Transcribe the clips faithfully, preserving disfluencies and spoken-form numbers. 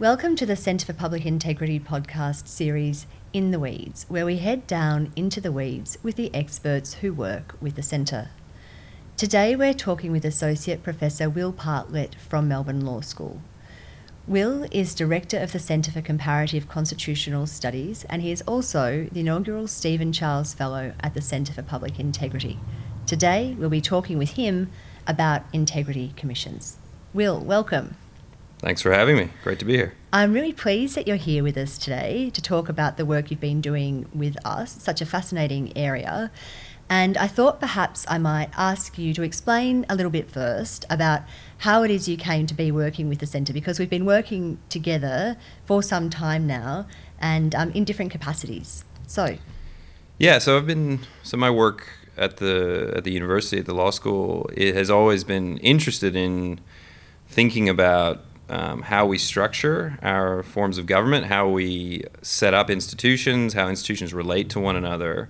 Welcome to the Centre for Public Integrity podcast series, In the Weeds, where we head down into the weeds with the experts who work with the Centre. Today we're talking with Associate Professor Will Partlett from Melbourne Law School. Will is Director of the Centre for Comparative Constitutional Studies, and he is also the inaugural Stephen Charles Fellow at the Centre for Public Integrity. Today we'll be talking with him about integrity commissions. Will, welcome. Thanks for having me. Great to be here. I'm really pleased that you're here with us today to talk about the work you've been doing with us, such a fascinating area. And I thought perhaps I might ask you to explain a little bit first about how it is you came to be working with the Centre, because we've been working together for some time now and um, in different capacities. So, yeah, so I've been, so my work at the at the university, at the law school, it has always been interested in thinking about Um, how we structure our forms of government, how we set up institutions, how institutions relate to one another.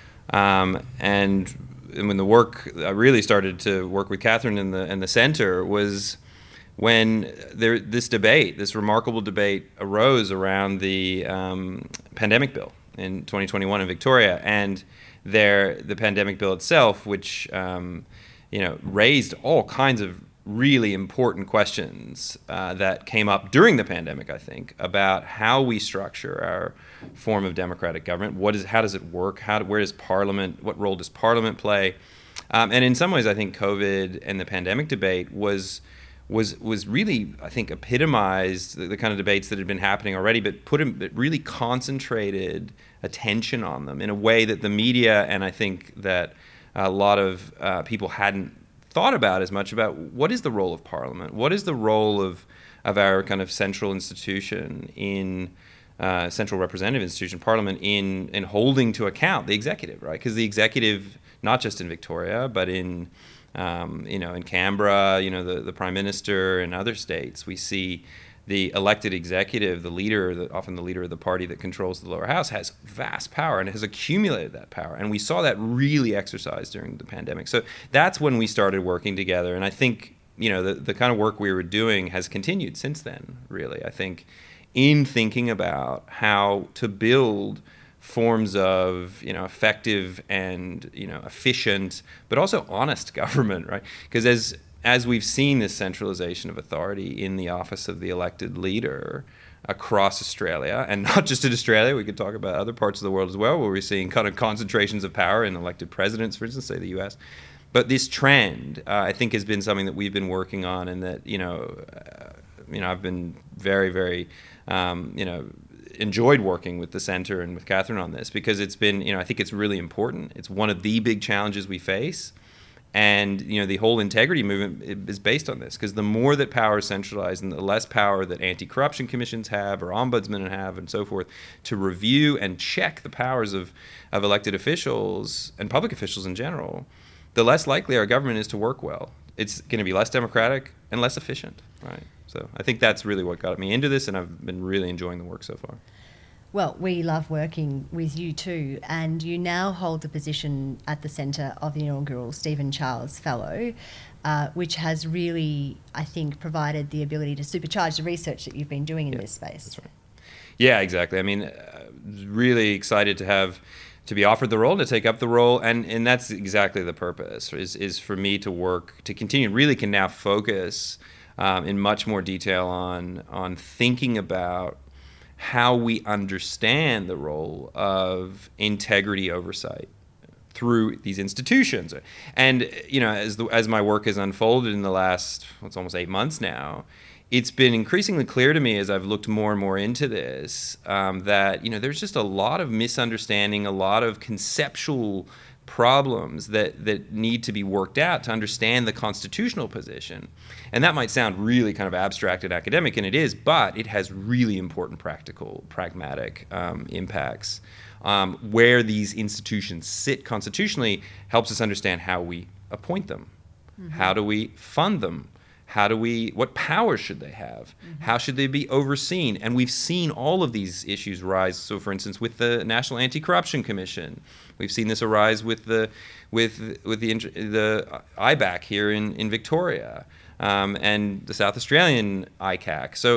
Um, and, and when the work, I really started to work with Catherine and the, and the Centre was when there, this debate, this remarkable debate arose around the um, pandemic bill in twenty twenty-one in Victoria. And there, the pandemic bill itself, which um, you know, raised all kinds of really important questions uh, that came up during the pandemic, I think, about how we structure our form of democratic government. What is, how does it work? How, where does Parliament, what role does Parliament play? Um, and in some ways, I think COVID and the pandemic debate was was was really, I think, epitomized the, the kind of debates that had been happening already, but put in, but really concentrated attention on them in a way that the media and I think that a lot of uh, people hadn't thought about as much about what is the role of Parliament, what is the role of of our kind of central institution in uh, central representative institution, Parliament, in in holding to account the executive, right? Because the executive, not just in Victoria, but in um, you know in Canberra, you know the the Prime Minister and other states, we see the elected executive, the leader, the, often the leader of the party that controls the lower house, has vast power and has accumulated that power. And we saw that really exercised during the pandemic. So that's when we started working together. And I think, you know, the, the kind of work we were doing has continued since then, really. I think in thinking about how to build forms of, you know, effective and, you know, efficient, but also honest government, right? Because as As we've seen this centralization of authority in the office of the elected leader across Australia, and not just in Australia, we could talk about other parts of the world as well, where we're seeing kind of concentrations of power in elected presidents, for instance, say the U S. But this trend, uh, I think, has been something that we've been working on, and that, you know, uh, you know, I've been very, very, um, you know, enjoyed working with the Centre and with Catherine on this, because it's been, you know, I think it's really important. It's one of the big challenges we face. And, you know, the whole integrity movement is based on this, because the more that power is centralized and the less power that anti-corruption commissions have or ombudsmen have and so forth to review and check the powers of, of elected officials and public officials in general, the less likely our government is to work well. It's going to be less democratic and less efficient, right? So I think that's really what got me into this, and I've been really enjoying the work so far. Well, we love working with you too, and you now hold the position at the Centre of the inaugural Stephen Charles Fellow, uh, which has really, I think, provided the ability to supercharge the research that you've been doing in yeah, this space. That's right. Yeah, exactly. I mean, uh, really excited to have to be offered the role, to take up the role, and, and that's exactly the purpose, is is for me to work, to continue, really can now focus um, in much more detail on on thinking about how we understand the role of integrity oversight through these institutions. And, you know, as the, as my work has unfolded in the last, well, it's almost eight months now, it's been increasingly clear to me as I've looked more and more into this um, that, you know, there's just a lot of misunderstanding, a lot of conceptual problems that, that need to be worked out to understand the constitutional position. And that might sound really kind of abstract and academic, and it is, but it has really important practical, pragmatic um, impacts. Um, where these institutions sit constitutionally helps us understand how we appoint them. Mm-hmm. How do we fund them? How do we, what powers should they have? Mm-hmm. How should they be overseen? And we've seen all of these issues rise. So, for instance, with the National Anti-Corruption Commission, we've seen this arise with the with with the the I B A C here in in Victoria, um, and the South Australian I C A C. So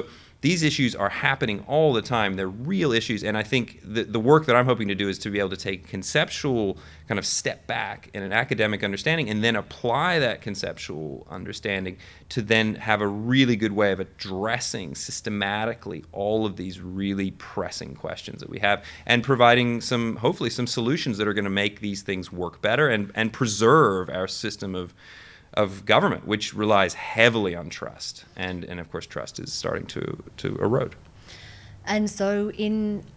these issues are happening all the time. They're real issues. And I think the, the work that I'm hoping to do is to be able to take conceptual kind of step back in an academic understanding and then apply that conceptual understanding to then have a really good way of addressing systematically all of these really pressing questions that we have and providing some, hopefully, some solutions that are going to make these things work better and, and preserve our system of of government, which relies heavily on trust. And, and of course, trust is starting to, to erode. And so in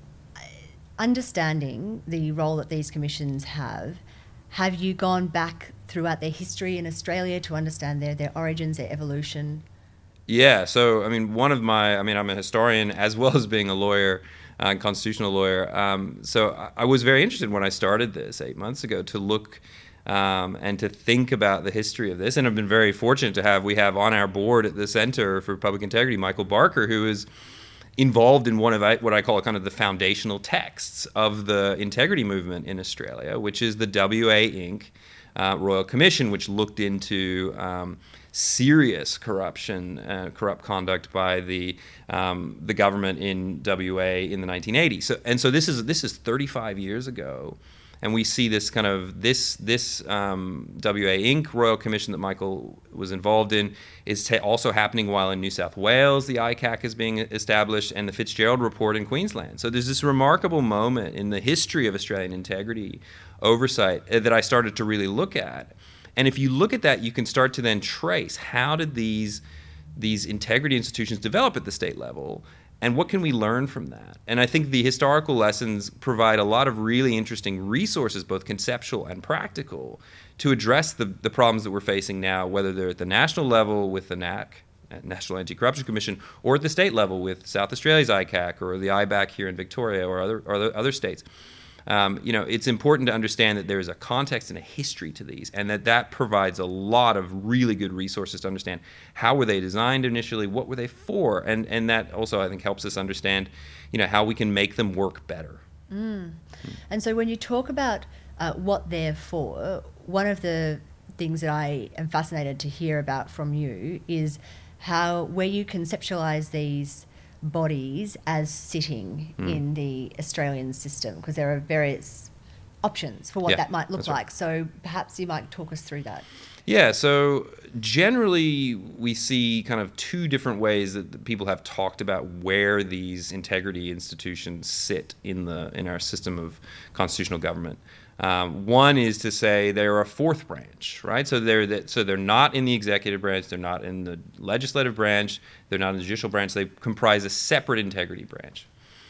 understanding the role that these commissions have, have you gone back throughout their history in Australia to understand their, their origins, their evolution? Yeah, so, I mean, one of my, I mean, I'm a historian as well as being a lawyer, uh, constitutional lawyer. Um, so I, I was very interested when I started this eight months ago to look Um, and to think about the history of this. And I've been very fortunate to have, we have on our board at the Center for Public Integrity, Michael Barker, who is involved in one of what I call kind of the foundational texts of the integrity movement in Australia, which is the W A Incorporated uh, Royal Commission, which looked into um, serious corruption, uh, corrupt conduct by the um, the government in W A in the nineteen eighties. So, and so this is this is thirty-five years ago. And we see this kind of, this this um, W A Incorporated Royal Commission that Michael was involved in is ta- also happening while in New South Wales the I C A C is being established and the Fitzgerald Report in Queensland. So there's this remarkable moment in the history of Australian integrity oversight that I started to really look at. And if you look at that, you can start to then trace how did these these integrity institutions develop at the state level. And what can we learn from that? And I think the historical lessons provide a lot of really interesting resources, both conceptual and practical, to address the, the problems that we're facing now, whether they're at the national level with the N A C, National Anti-Corruption Commission, or at the state level with South Australia's I C A C or the I B A C here in Victoria or other, or other, other states. Um, you know, it's important to understand that there is a context and a history to these, and that that provides a lot of really good resources to understand how were they designed initially, what were they for, and and that also I think helps us understand, you know, how we can make them work better. Mm. And so when you talk about uh, what they're for, one of the things that I am fascinated to hear about from you is how where you conceptualize these bodies as sitting mm. in the Australian system, because there are various options for what yeah, that might look like. Right. So perhaps you might talk us through that. Yeah, so generally we see kind of two different ways that people have talked about where these integrity institutions sit in the in our system of constitutional government. Um, one is to say they're a fourth branch, right? So they're that, so they're not in the executive branch, they're not in the legislative branch, they're not in the judicial branch. They comprise a separate integrity branch.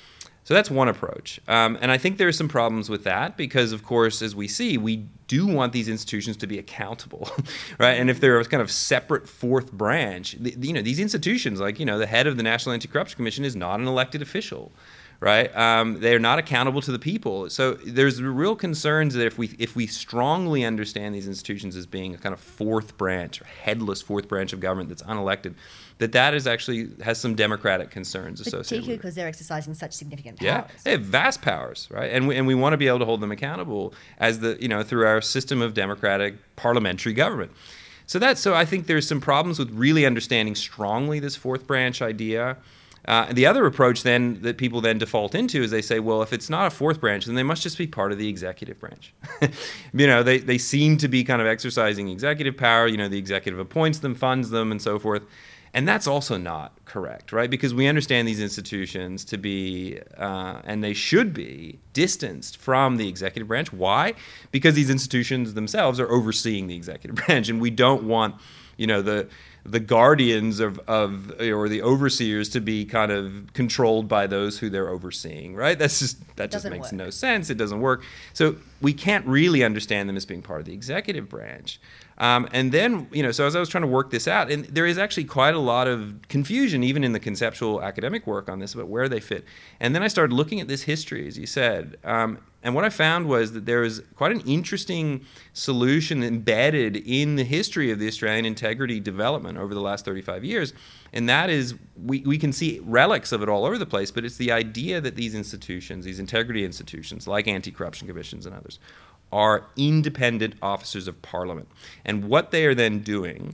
So that's one approach. Um, and I think there are some problems with that because, of course, as we see, we do want these institutions to be accountable, right? And if they're a kind of separate fourth branch, the, you know, these institutions, like, you know, the head of the National Anti-Corruption Commission is not an elected official. Right, um, they're not accountable to the people. So there's real concerns that if we if we strongly understand these institutions as being a kind of fourth branch or headless fourth branch of government that's unelected, that that is actually has some democratic concerns associated with it. Particularly because they're exercising such significant powers. Yeah, they have vast powers, right? And we, and we want to be able to hold them accountable as the you know through our system of democratic parliamentary government. So that so I think there's some problems with really understanding strongly this fourth branch idea. Uh, the other approach then that people then default into is they say, well, if it's not a fourth branch, then they must just be part of the executive branch. you know, they, they seem to be kind of exercising executive power. You know, the executive appoints them, funds them, and so forth. And that's also not correct, right? Because we understand these institutions to be, uh, and they should be, distanced from the executive branch. Why? Because these institutions themselves are overseeing the executive branch, and we don't want, you know, the the guardians of, of or the overseers to be kind of controlled by those who they're overseeing, right? That's just that just makes work. no sense. It doesn't work. So we can't really understand them as being part of the executive branch. Um, and then, you know, so as I was trying to work this out, and there is actually quite a lot of confusion, even in the conceptual academic work on this, about where they fit. And then I started looking at this history, as you said. Um, and what I found was that there is quite an interesting solution embedded in the history of the Australian integrity development over the last thirty-five years. And that is, we, we can see relics of it all over the place, but it's the idea that these institutions, these integrity institutions, like anti-corruption commissions and others, are independent officers of Parliament. And what they are then doing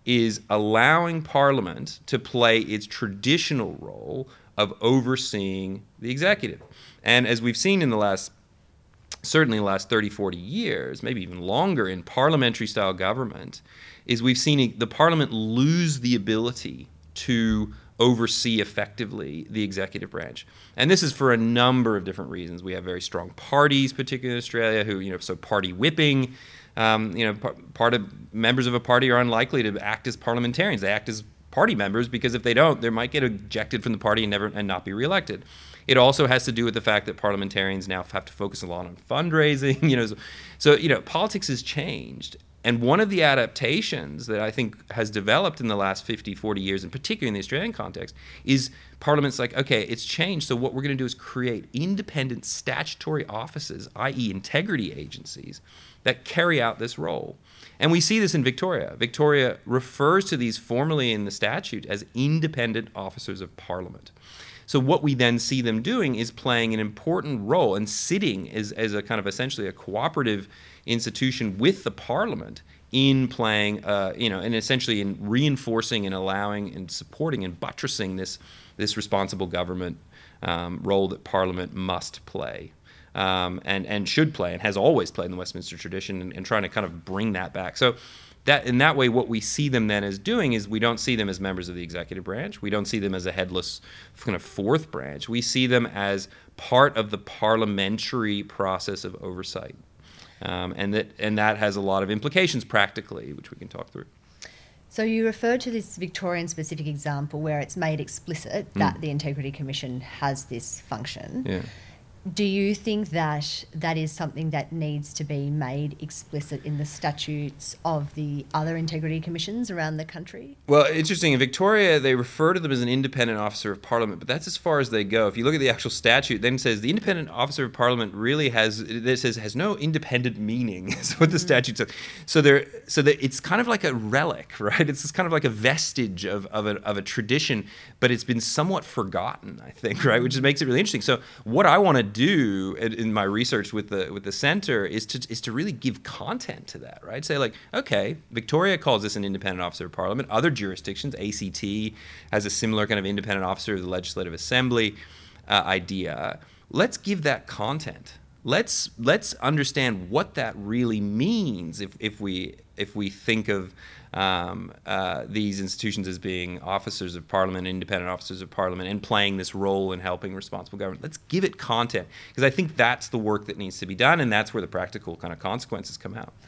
is allowing Parliament to play its traditional role of overseeing the executive. And as we've seen in the last, certainly the last thirty, forty years, maybe even longer in parliamentary style government, is we've seen the Parliament lose the ability to oversee effectively the executive branch. And this is for a number of different reasons. We have very strong parties, particularly in Australia, who, you know, so party whipping, um, you know, par- part of members of a party are unlikely to act as parliamentarians. They act as party members because if they don't, they might get ejected from the party and never and not be reelected. It also has to do with the fact that parliamentarians now have to focus a lot on fundraising, you know. So, so you know, politics has changed. And one of the adaptations that I think has developed in the last fifty, forty years, and particularly in the Australian context, is Parliament's like, okay, it's changed, so what we're going to do is create independent statutory offices, that is integrity agencies, that carry out this role. And we see this in Victoria. Victoria refers to these formally in the statute as independent officers of Parliament. So what we then see them doing is playing an important role and sitting as, as a kind of essentially a cooperative institution with the Parliament in playing, uh, you know, and essentially in reinforcing and allowing and supporting and buttressing this this responsible government um, role that Parliament must play. Um, and, and should play and has always played in the Westminster tradition, and, and trying to kind of bring that back. So that in that way, what we see them then as doing is we don't see them as members of the executive branch. We don't see them as a headless kind of fourth branch. We see them as part of the parliamentary process of oversight. Um, and that and that has a lot of implications practically, which we can talk through. So you referred to this Victorian specific example where it's made explicit that mm. the Integrity Commission has this function. Yeah. Do you think that that is something that needs to be made explicit in the statutes of the other integrity commissions around the country? Well, interesting. In Victoria, they refer to them as an independent officer of Parliament, but that's as far as they go. If you look at the actual statute, then it says the independent officer of Parliament really has, it says, has no independent meaning, is what the mm-hmm. statute says. So there, so that it's kind of like a relic, right? It's kind of like a vestige of, of, a, of a tradition, but it's been somewhat forgotten, I think, right? Which makes it really interesting. So what I want to do do in my research with the with the center is to is to really give content to that, right? Say like, okay, Victoria calls this an independent officer of Parliament. Other jurisdictions, A C T has a similar kind of independent officer of the Legislative Assembly uh, idea. Let's give that content. Let's let's understand what that really means if if we if we think of Um, uh, these institutions as being officers of Parliament, independent officers of Parliament, and playing this role in helping responsible government. Let's give it content, because I think that's the work that needs to be done, and that's where the practical kind of consequences come out.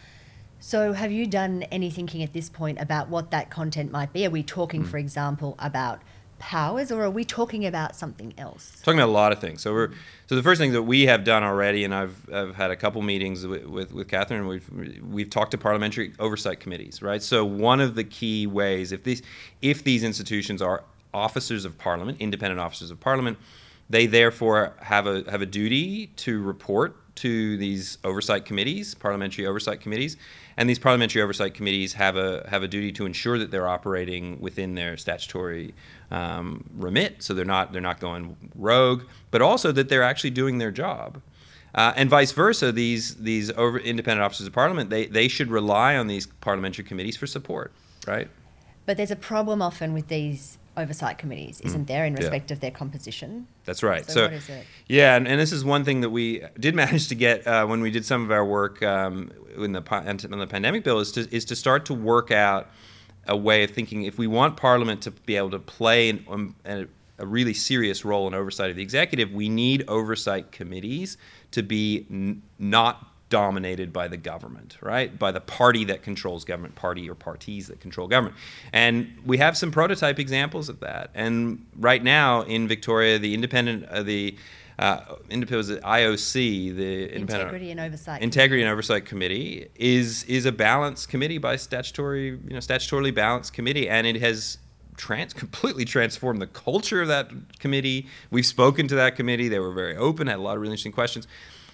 So have you done any thinking at this point about what that content might be? Are we talking, mm. for example, about powers, or are we talking about something else? Talking about a lot of things. So we're so the first thing that we have done already, and I've I've had a couple meetings with with, with Catherine. We've we've talked to parliamentary oversight committees, right? So one of the key ways, if these if these institutions are officers of Parliament, independent officers of Parliament, they therefore have a have a duty to report to these oversight committees, parliamentary oversight committees, and these parliamentary oversight committees have a have a duty to ensure that they're operating within their statutory um, remit, so they're not they're not going rogue, but also that they're actually doing their job, uh, and vice versa. These these over independent officers of Parliament, they they should rely on these parliamentary committees for support, right? But there's a problem often with these oversight committees, isn't there, in respect yeah. of their composition? That's right. So, so what is it? Yeah, and, and this is one thing that we did manage to get uh, when we did some of our work um, in the in the pandemic bill is to is to start to work out a way of thinking. If we want Parliament to be able to play an, um, a, a really serious role in oversight of the executive, we need oversight committees to be n- not dominated by the government, right? By the party that controls government, party or parties that control government. And we have some prototype examples of that. And right now in Victoria, the independent, uh, the uh, independent I O C, the Integrity and Oversight Integrity and Oversight Committee, is is a balanced committee by statutory, you know, statutorily balanced committee, and it has Trans, completely transformed the culture of that committee. We've spoken to that committee. They were very open, had a lot of really interesting questions.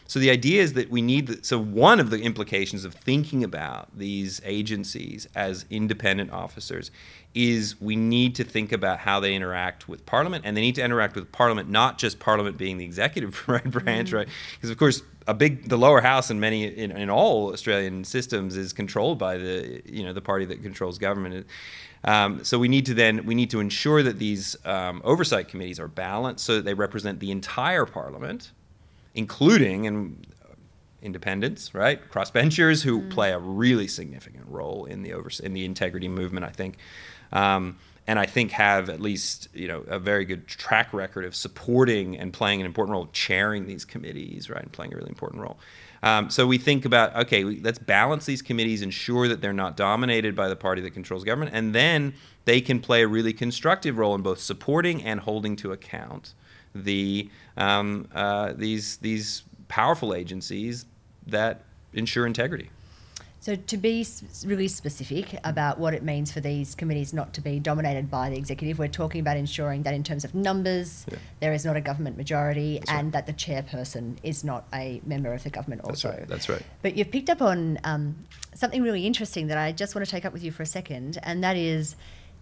So the idea is that we need, the, so one of the implications of thinking about these agencies as independent officers is we need to think about how they interact with Parliament, and they need to interact with Parliament, not just Parliament being the executive branch, mm-hmm. right? Because of course, a big, the lower house in many, in, in all Australian systems is controlled by the, you know, the party that controls government. Um, so we need to then, we need to ensure that these um, oversight committees are balanced so that they represent the entire Parliament, including and independents, right? Crossbenchers who mm. play a really significant role in the overs- in the integrity movement, I think, um, and I think have at least you know a very good track record of supporting and playing an important role, chairing these committees, right, and playing a really important role. Um, so we think about okay, we, let's balance these committees, ensure that they're not dominated by the party that controls government, and then they can play a really constructive role in both supporting and holding to account the um, uh, these these powerful agencies that ensure integrity. So to be really specific about what it means for these committees not to be dominated by the executive, we're talking about ensuring that in terms of numbers, yeah. there is not a government majority That's and right. that the chairperson is not a member of the government also. That's right. That's right. But you've picked up on um, something really interesting that I just want to take up with you for a second, and that is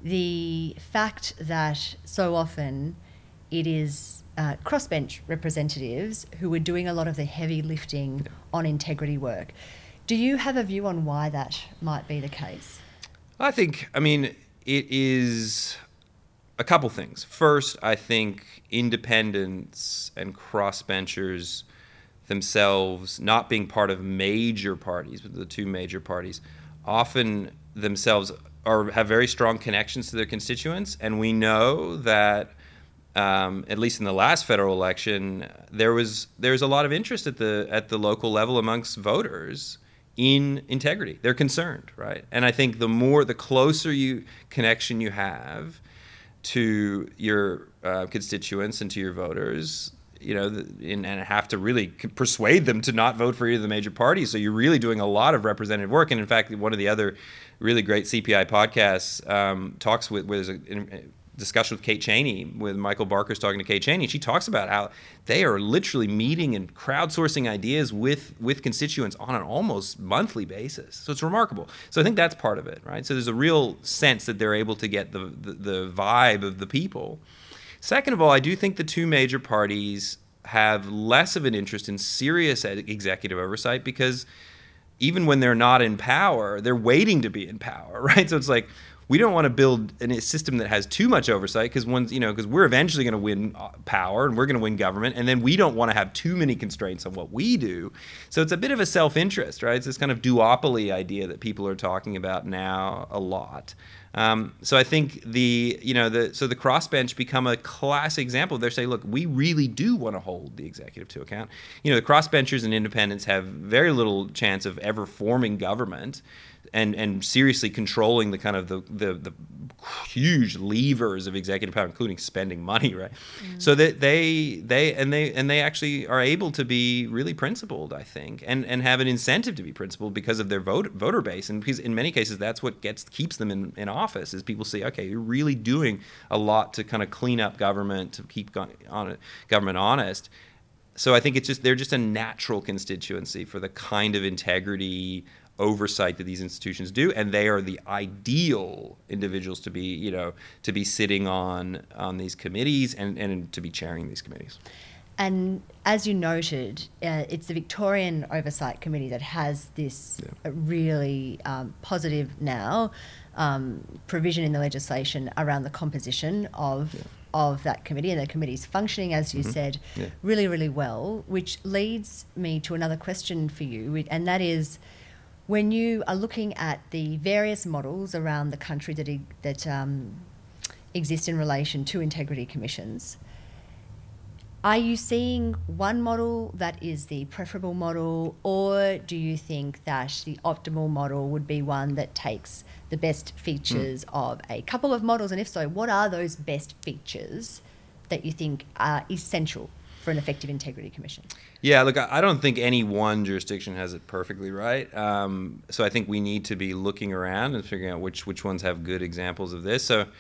the fact that so often it is uh, crossbench representatives who are doing a lot of the heavy lifting yeah. on integrity work. Do you have a view on why that might be the case? I think, I mean, it is a couple things. First, I think independents and crossbenchers themselves, not being part of major parties, but the two major parties, often themselves are have very strong connections to their constituents, and we know that Um, at least in the last federal election, there was there was a lot of interest at the at the local level amongst voters in integrity. They're concerned, right? And I think the more, the closer you connection you have to your uh, constituents and to your voters, you know, the, and, and have to really persuade them to not vote for either of the major parties. So you're really doing a lot of representative work. And in fact, one of the other really great C P I podcasts um, talks with with a, discussion with Kate Cheney, with Michael Barker's talking to Kate Cheney. She talks about how they are literally meeting and crowdsourcing ideas with, with constituents on an almost monthly basis. So it's remarkable. So I think that's part of it, right? So there's a real sense that they're able to get the, the, the vibe of the people. Second of all, I do think the two major parties have less of an interest in serious executive oversight because even when they're not in power, they're waiting to be in power, right? So it's like, we don't want to build a system that has too much oversight because once you know because we're eventually going to win power and we're going to win government, and then we don't want to have too many constraints on what we do. So it's a bit of a self-interest, right? It's this kind of duopoly idea that people are talking about now a lot. Um, so I think the you know the so the crossbench become a classic example. They're saying, look, we really do want to hold the executive to account. You know, the crossbenchers and independents have very little chance of ever forming government and and seriously controlling the kind of the the, the huge levers of executive power, including spending money, right? Mm. So that they they and they and they actually are able to be really principled, I think, and and have an incentive to be principled because of their vote, voter base, and because in many cases that's what gets keeps them in, in office. Is people say, okay, you're really doing a lot to kind of clean up government, to keep go- on government honest. So I think it's just they're just a natural constituency for the kind of integrity oversight that these institutions do, and they are the ideal individuals to be, you know, to be sitting on on these committees and, and to be chairing these committees. And as you noted, uh, it's the Victorian Oversight Committee that has this yeah. really um, positive now um, provision in the legislation around the composition of. Yeah. of that committee, and the committee's functioning, as you mm-hmm. said, yeah. really, really well, which leads me to another question for you, and that is, when you are looking at the various models around the country that that um, exist in relation to integrity commissions, are you seeing one model that is the preferable model, or do you think that the optimal model would be one that takes the best features mm. of a couple of models? And if so, what are those best features that you think are essential for an effective integrity commission? Yeah, look, I don't think any one jurisdiction has it perfectly right. Um, so I think we need to be looking around and figuring out which which ones have good examples of this. So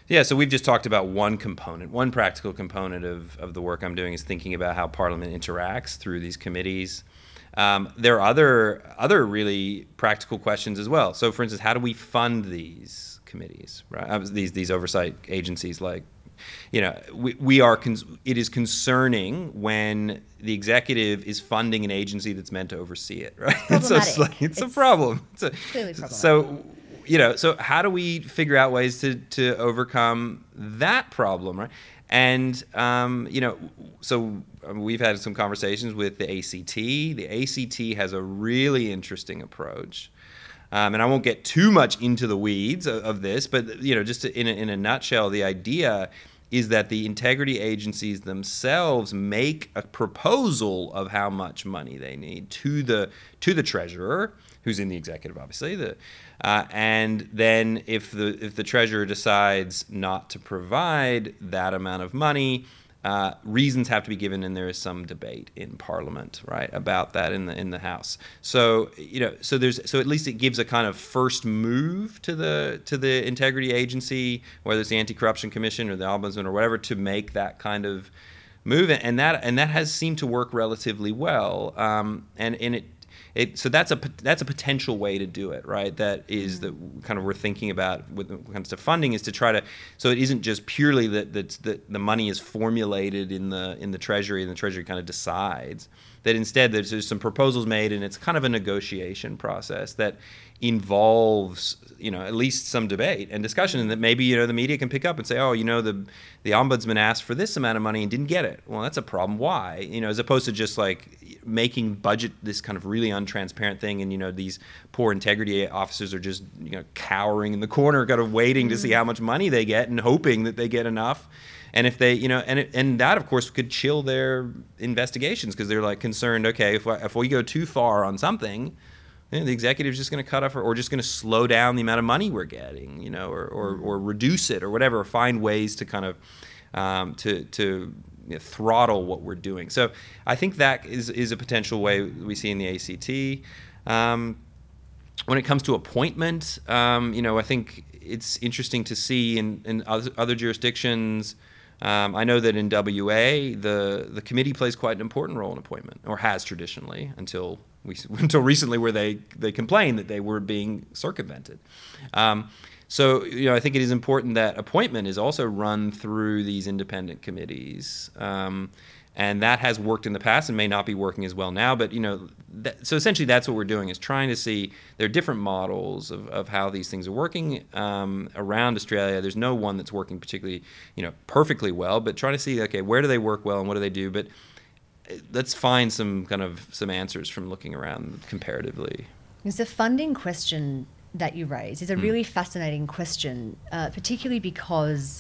Yeah, so we've just talked about one component. One practical component of, of the work I'm doing is thinking about how Parliament interacts through these committees. Um, there are other other really practical questions as well. So, for instance, how do we fund these committees, right? These these oversight agencies, like, you know, we, we are. Cons- it is concerning when the executive is funding an agency that's meant to oversee it, right? It's so it's, like, it's, it's a problem. It's a, clearly problematic. So, you know, so how do we figure out ways to to overcome that problem, right? And, um, you know, so we've had some conversations with the A C T. The A C T has a really interesting approach. Um, and I won't get too much into the weeds of, of this, but, you know, just to, in, a, in a nutshell, the idea is that the integrity agencies themselves make a proposal of how much money they need to the to the treasurer, who's in the executive, obviously, the uh, and then if the if the treasurer decides not to provide that amount of money, uh, reasons have to be given, and there is some debate in Parliament, right, about that in the in the House. So you know, so there's so at least it gives a kind of first move to the to the integrity agency, whether it's the Anti-Corruption Commission or the Ombudsman or whatever, to make that kind of move, and that and that has seemed to work relatively well, um, and and it. It, so that's a that's a potential way to do it, right? That is that kind of we're thinking about with when it comes to funding, is to try to, so it isn't just purely that that that the money is formulated in the in the Treasury and the Treasury kind of decides. That instead there's, there's some proposals made, and it's kind of a negotiation process that involves, you know, at least some debate and discussion, and that maybe, you know, the media can pick up and say, oh, you know, the the ombudsman asked for this amount of money and didn't get it. Well, that's a problem. Why? You know, as opposed to just like making budget this kind of really untransparent thing, and, you know, these poor integrity officers are just, you know, cowering in the corner, kind of waiting mm-hmm. to see how much money they get and hoping that they get enough. And if they, you know, and it, and that of course could chill their investigations, because they're like concerned, okay, if if we go too far on something, you know, the executive's just going to cut off, or, or just going to slow down the amount of money we're getting, you know, or or, or reduce it or whatever, or find ways to kind of um, to to you know, throttle what we're doing. So I think that is is a potential way we see in the A C T. Um, when it comes to appointment, um, you know, I think it's interesting to see in, in other, other jurisdictions. Um, I know that in W A, the, the committee plays quite an important role in appointment, or has traditionally, until we until recently, where they, they complained that they were being circumvented. Um, so, you know, I think it is important that appointment is also run through these independent committees. Um, and that has worked in the past and may not be working as well now. But, you know, that, so essentially that's what we're doing, is trying to see there are different models of, of how these things are working um, around Australia. There's no one that's working particularly, you know, perfectly well, but trying to see, okay, where do they work well and what do they do? But let's find some kind of some answers from looking around comparatively. There's a funding question that you raise is a Mm. really fascinating question, uh, particularly because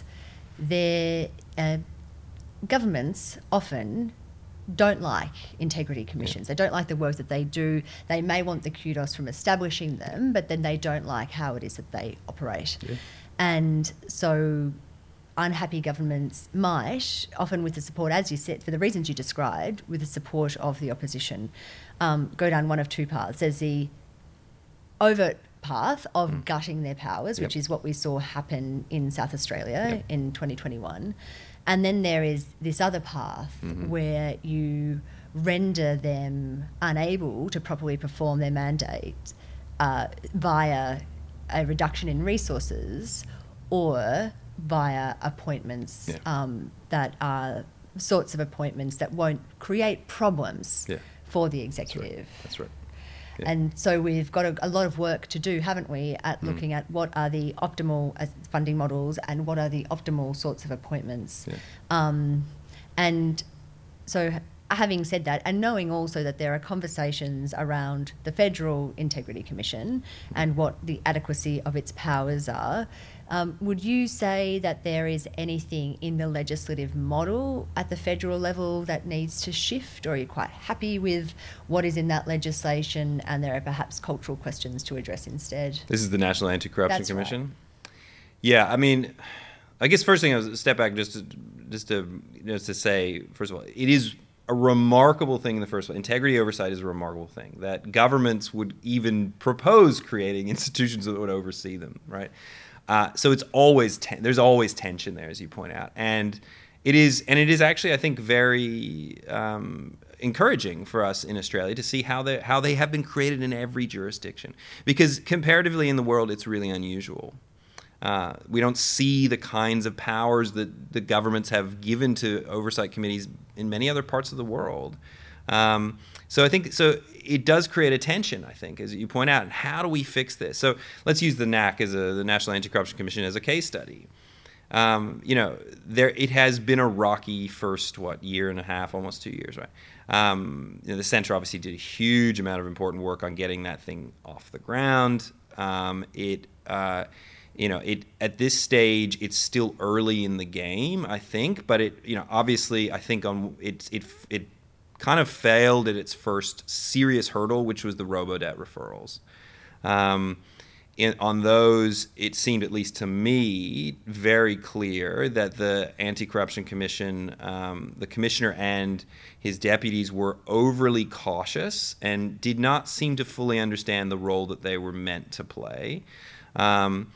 there uh, governments often don't like integrity commissions. Yeah. They don't like the work that they do. They may want the kudos from establishing them, but then they don't like how it is that they operate. Yeah. And so unhappy governments might, often with the support, as you said, for the reasons you described, with the support of the opposition, um, go down one of two paths. There's the overt path of mm. gutting their powers, Yep. which is what we saw happen in South Australia Yep. in twenty twenty-one. And then there is this other path mm-hmm. where you render them unable to properly perform their mandate uh, via a reduction in resources, or via appointments Yeah. um, that are sorts of appointments that won't create problems Yeah. for the executive. That's right. Yeah. And so we've got a, a lot of work to do, haven't we, at Mm. looking at what are the optimal uh, funding models and what are the optimal sorts of appointments. Yeah. Um, and so h- having said that, and knowing also that there are conversations around the Federal Integrity Commission and what the adequacy of its powers are, um, would you say that there is anything in the legislative model at the federal level that needs to shift, or are you quite happy with what is in that legislation and there are perhaps cultural questions to address instead? This is the National Anti-Corruption That's Commission? right. Yeah, I mean, I guess first thing I was step back just to, just to, you know, to say, first of all, it is a remarkable thing in the first place. Integrity oversight is a remarkable thing, that governments would even propose creating institutions that would oversee them, right? Uh, so it's always ten- there's always tension there, as you point out, and it is and it is actually, I think, very um, encouraging for us in Australia to see how they how they have been created in every jurisdiction, because comparatively in the world it's really unusual. Uh, we don't see the kinds of powers that the governments have given to oversight committees in many other parts of the world. Um, so I think so it does create a tension, I think, as you point out. And how do we fix this? So let's use the N A C as a, the National Anti-Corruption Commission as a case study. Um, you know, there it has been a rocky first what year and a half, almost two years, right? Um, you know, the Centre obviously did a huge amount of important work on getting that thing off the ground. Um, it uh, You know, it at this stage, it's still early in the game, I think. But it, you know, obviously, I think on it, it, it kind of failed at its first serious hurdle, which was the robo-debt referrals. Um, in, on those, it seemed, at least to me, very clear that the Anti-Corruption Commission, um, the commissioner and his deputies were overly cautious and did not seem to fully understand the role that they were meant to play. Um,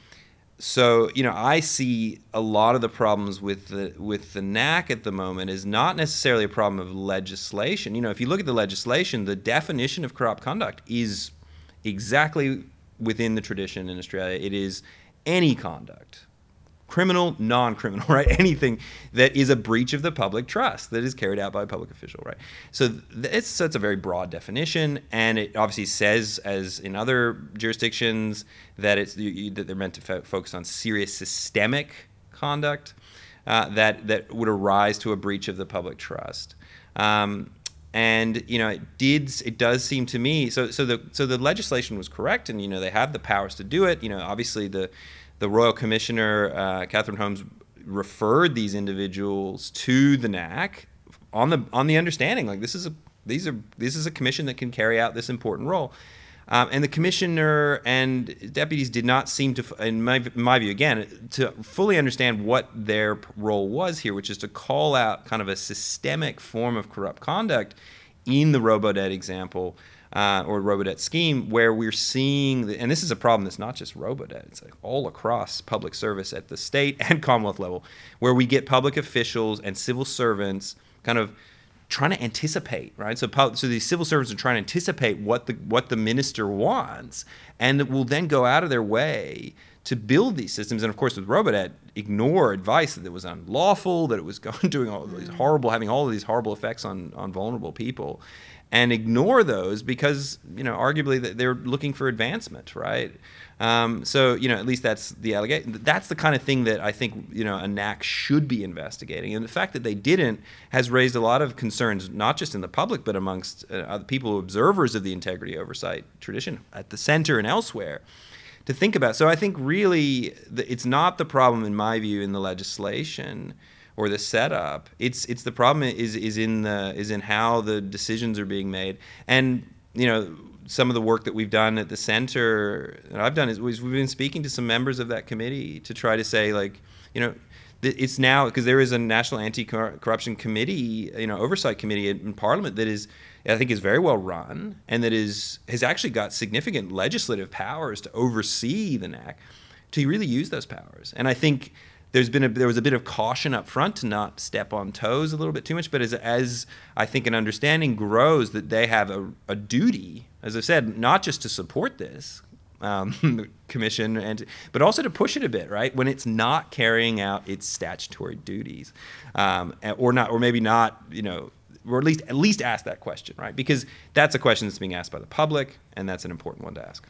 So, you know, I see a lot of the problems with the with the N A C at the moment is not necessarily a problem of legislation. You know, if you look at the legislation, the definition of corrupt conduct is exactly within the tradition in Australia. It is any conduct, criminal, non-criminal, right? Anything that is a breach of the public trust that is carried out by a public official, right? So it's, so it's a very broad definition, and it obviously says, as in other jurisdictions, that it's that they're meant to fo- focus on serious systemic conduct uh, that that would arise to a breach of the public trust. Um, and you know, it did. It does seem to me so. So the so the legislation was correct, and you know they have the powers to do it. You know, obviously the The Royal Commissioner, uh, Catherine Holmes, referred these individuals to the N A C on the on the understanding, like this is a these are this is a commission that can carry out this important role, um, and the commissioner and deputies did not seem to, in my, in my view, again, to fully understand what their role was here, which is to call out kind of a systemic form of corrupt conduct in the robo-debt example. Uh, or robo-debt scheme, where we're seeing, the, and this is a problem that's not just robo-debt, it's like all across public service at the state and Commonwealth level, where we get public officials and civil servants kind of trying to anticipate, right? So, so these civil servants are trying to anticipate what the what the minister wants, and will then go out of their way to build these systems. And of course, with robo-debt, ignore advice that it was unlawful, that it was going, doing all these horrible, having all of these horrible effects on on vulnerable people. And ignore those because, you know, arguably they're looking for advancement, right? Um, so, you know, at least that's the allegation. That's the kind of thing that I think, you know, a N A C should be investigating. And the fact that they didn't has raised a lot of concerns, not just in the public, but amongst uh, other people, observers of the integrity oversight tradition at the Centre and elsewhere, to think about. So I think really the, it's not the problem, in my view, in the legislation or the setup. It's it's the problem is is in the is in how the decisions are being made. And you know, some of the work that we've done at the Centre, that I've done, is we've been speaking to some members of that committee to try to say, like, you know, it's now, because there is a National Anti-Corruption Committee, you know, oversight committee in Parliament that is, I think, is very well run, and that is has actually got significant legislative powers to oversee the N A C, to really use those powers. And I think There's been a, there was a bit of caution up front to not step on toes a little bit too much, but as, as I think an understanding grows that they have a, a duty, as I said, not just to support this um, the commission, and but also to push it a bit, right, when it's not carrying out its statutory duties, um, or not, or maybe not, you know, or at least at least ask that question, right, because that's a question that's being asked by the public, and that's an important one to ask.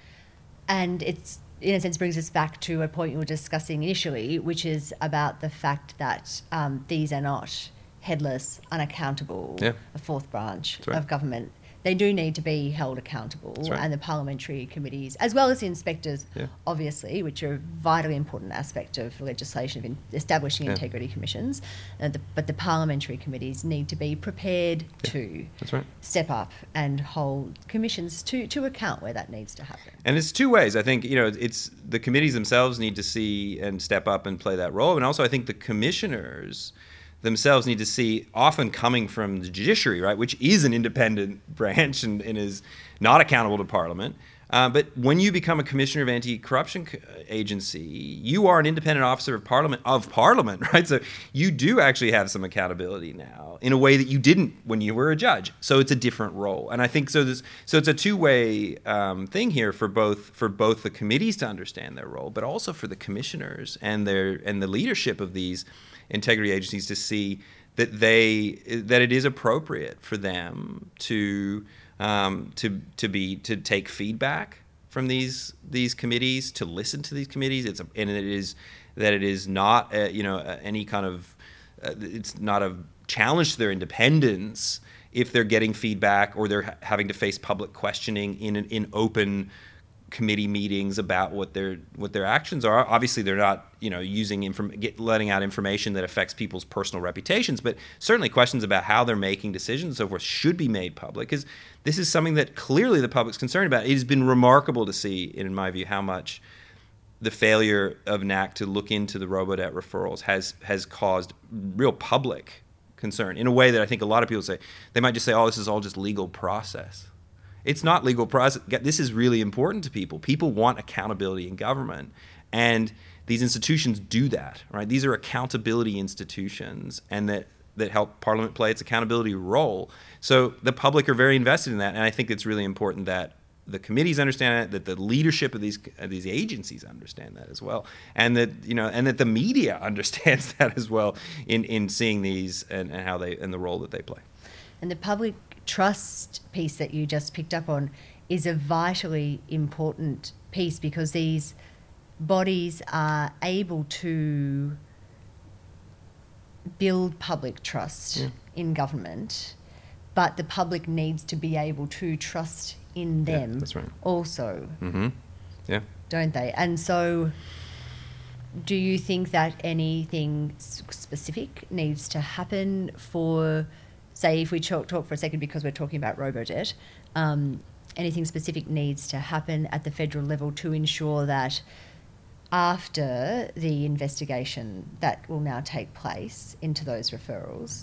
And it's, in a sense, brings us back to a point you were discussing initially, which is about the fact that um, these are not headless, unaccountable, yeah. a fourth branch right. of government. They do need to be held accountable, right. and the parliamentary committees, as well as the inspectors, yeah. obviously, which are a vitally important aspect of legislation of in establishing yeah. integrity commissions. Uh, the, but the parliamentary committees need to be prepared yeah. to That's right. step up and hold commissions to, to account where that needs to happen. And it's two ways. I think, you know, it's the committees themselves need to see and step up and play that role, and also I think the commissioners themselves need to see, often coming from the judiciary, right, which is an independent branch and, and is not accountable to Parliament, Uh, but when you become a commissioner of anti-corruption agency, you are an independent officer of parliament, of parliament, right? So you do actually have some accountability now in a way that you didn't when you were a judge. So it's a different role. And I think so this, so it's a two-way um, thing here for both for both the committees to understand their role, but also for the commissioners and their and the leadership of these integrity agencies to see that they that it is appropriate for them to Um, to to be to take feedback from these these committees, to listen to these committees. It's a, and it is that it is not a, you know a, any kind of uh, it's not a challenge to their independence if they're getting feedback or they're ha- having to face public questioning in in open committee meetings about what their what their actions are. Obviously, they're not you know using inform- get, letting out information that affects people's personal reputations, but certainly questions about how they're making decisions and so forth should be made public, because this is something that clearly the public's concerned about. It has been remarkable to see, in my view, how much the failure of N A C to look into the Robodebt referrals has has caused real public concern in a way that I think a lot of people say. They might just say, oh, this is all just legal process. It's not legal process. This is really important to people. People want accountability in government, and these institutions do that, right? These are accountability institutions, and that, that help Parliament play its accountability role. So the public are very invested in that, and I think it's really important that the committees understand it, that the leadership of these of these agencies understand that as well, and that you know, and that the media understands that as well in, in seeing these and, and how they and the role that they play. And the public trust piece that you just picked up on is a vitally important piece, because these bodies are able to build public trust yeah. in government, but the public needs to be able to trust in them yeah, that's right. also. Mm-hmm. Yeah. Don't they? And so do you think that anything specific needs to happen for, say, if we talk, talk for a second because we're talking about Robodebt, um, anything specific needs to happen at the federal level to ensure that after the investigation that will now take place into those referrals,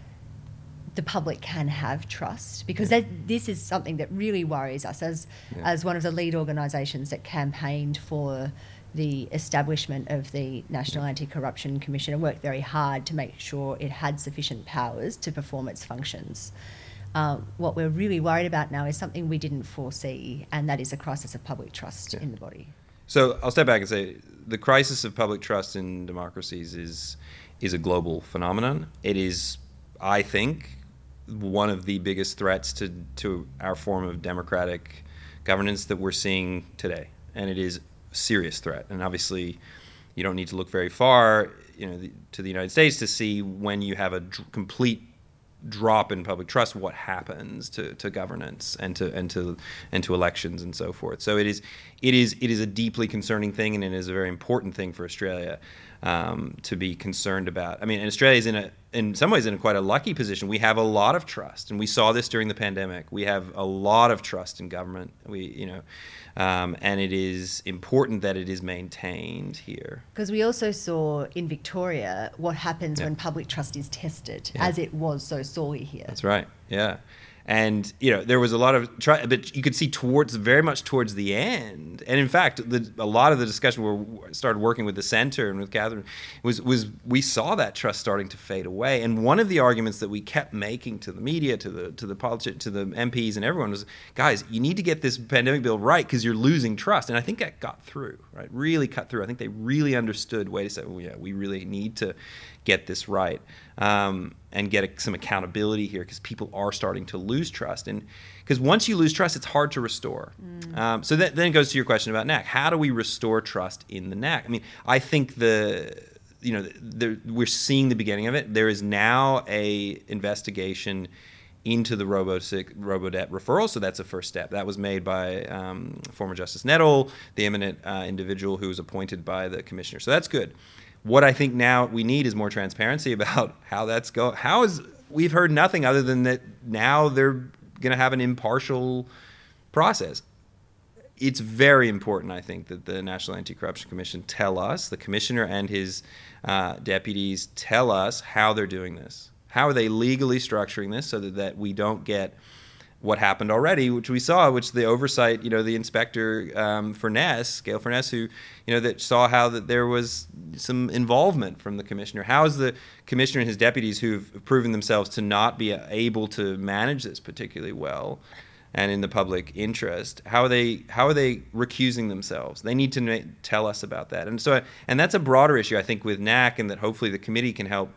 the public can have trust? Because yeah. that, this is something that really worries us as, yeah. as one of the lead organisations that campaigned for the establishment of the National Anti-Corruption Commission and worked very hard to make sure it had sufficient powers to perform its functions. Uh, what we're really worried about now is something we didn't foresee, and that is a crisis of public trust yeah. in the body. So I'll step back and say the crisis of public trust in democracies is is a global phenomenon. It is, I think, one of the biggest threats to, to our form of democratic governance that we're seeing today, and it is serious threat. And obviously you don't need to look very far, you know, the, to the United States to see when you have a dr- complete drop in public trust, what happens to, to governance and to and to and to elections and so forth. So it is it is it is a deeply concerning thing, and it is a very important thing for Australia um, to be concerned about. I mean, and Australia is in a in some ways in a quite a lucky position. We have a lot of trust, and we saw this during the pandemic. We have a lot of trust in government. We you know. Um, and it is important that it is maintained here. Because we also saw in Victoria what happens yeah. when public trust is tested, yeah. as it was so sorely here. That's right, yeah. And, you know, there was a lot of, try, but you could see towards, very much towards the end, and in fact, the, a lot of the discussion where we started working with the centre and with Catherine was, was we saw that trust starting to fade away. And one of the arguments that we kept making to the media, to the to the politi- to the M Ps and everyone was, guys, you need to get this pandemic bill right because you're losing trust. And I think that got through, right? Really cut through. I think they really understood, wait a second, well, yeah, we really need to get this right. Um, and get a, some accountability here, because people are starting to lose trust. And because once you lose trust, it's hard to restore. Mm. Um, so that, then it goes to your question about N A C. How do we restore trust in the N A C? I mean, I think the, you know, the, we're seeing the beginning of it. There is now a investigation into the Robodebt referral, so that's a first step. That was made by um, former Justice Nettle, the eminent uh, individual who was appointed by the commissioner. So that's good. What I think now we need is more transparency about how that's going. How is we've heard nothing other than that now they're going to have an impartial process. It's very important, I think, that the National Anti-Corruption Commission tell us, the commissioner and his uh, deputies tell us how they're doing this. How are they legally structuring this so that, that we don't get what happened already, which we saw, which the oversight, you know, the inspector um, Furness, Gail Furness, who, you know, that saw how that there was some involvement from the commissioner. How is the commissioner and his deputies who've proven themselves to not be able to manage this particularly well and in the public interest, how are they how are they recusing themselves? They need to na- tell us about that. And so, and that's a broader issue, I think, with N A C, and that hopefully the committee can help,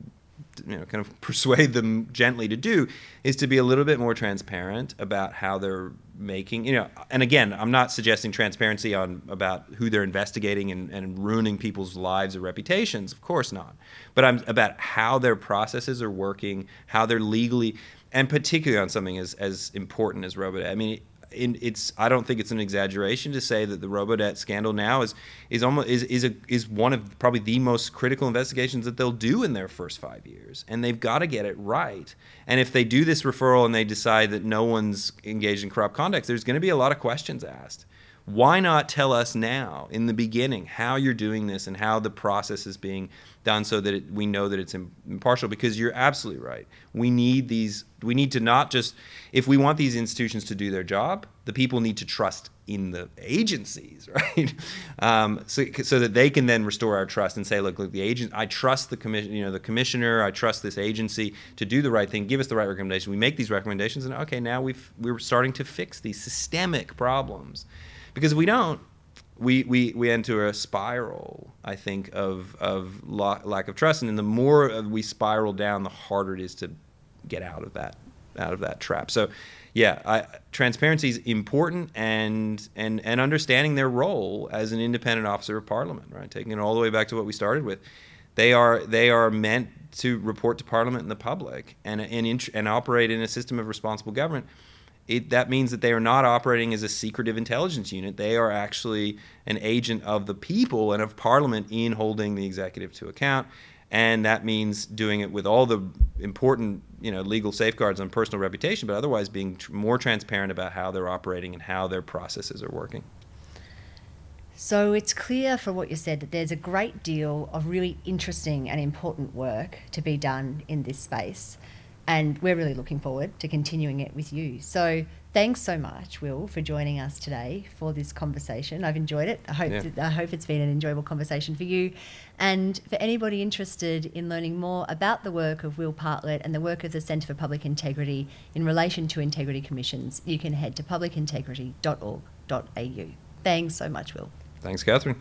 you know, kind of persuade them gently to do, is to be a little bit more transparent about how they're making, you know, and again, I'm not suggesting transparency on about who they're investigating and, and ruining people's lives or reputations, of course not, but I'm about how their processes are working, how they're legally, and particularly on something as, as important as Robodebt. I mean, In, it's. I don't think it's an exaggeration to say that the Robodebt scandal now is is almost is is a is one of probably the most critical investigations that they'll do in their first five years, and they've got to get it right. And if they do this referral and they decide that no one's engaged in corrupt conduct, there's going to be a lot of questions asked. Why not tell us now in the beginning how you're doing this and how the process is being done so that it, we know that it's impartial? Because you're absolutely right. We need these. We need to not just, if we want these institutions to do their job, the people need to trust in the agencies, right? Um, so, so that they can then restore our trust and say, look, look, the agent, I trust the commission, you know, the commissioner, I trust this agency to do the right thing, give us the right recommendation. We make these recommendations, and okay, now we've we're starting to fix these systemic problems. Because if we don't, we, we, we enter a spiral, I think, of of lo- lack of trust, and then the more we spiral down, the harder it is to get out of that out of that trap. So, yeah, I, transparency is important, and and and understanding their role as an independent officer of Parliament, right? Taking it all the way back to what we started with, they are they are meant to report to Parliament and the public, and and int- and operate in a system of responsible government. It, that means that they are not operating as a secretive intelligence unit. They are actually an agent of the people and of Parliament in holding the executive to account, and that means doing it with all the important, you know, legal safeguards on personal reputation, but otherwise being tr- more transparent about how they're operating and how their processes are working. So it's clear from what you said that there's a great deal of really interesting and important work to be done in this space. And we're really looking forward to continuing it with you. So thanks so much, Will, for joining us today for this conversation. I've enjoyed it. I hope Yeah. that, I hope it's been an enjoyable conversation for you. And for anybody interested in learning more about the work of Will Partlett and the work of the Centre for Public Integrity in relation to integrity commissions, you can head to public integrity dot org dot a u. Thanks so much, Will. Thanks, Catherine.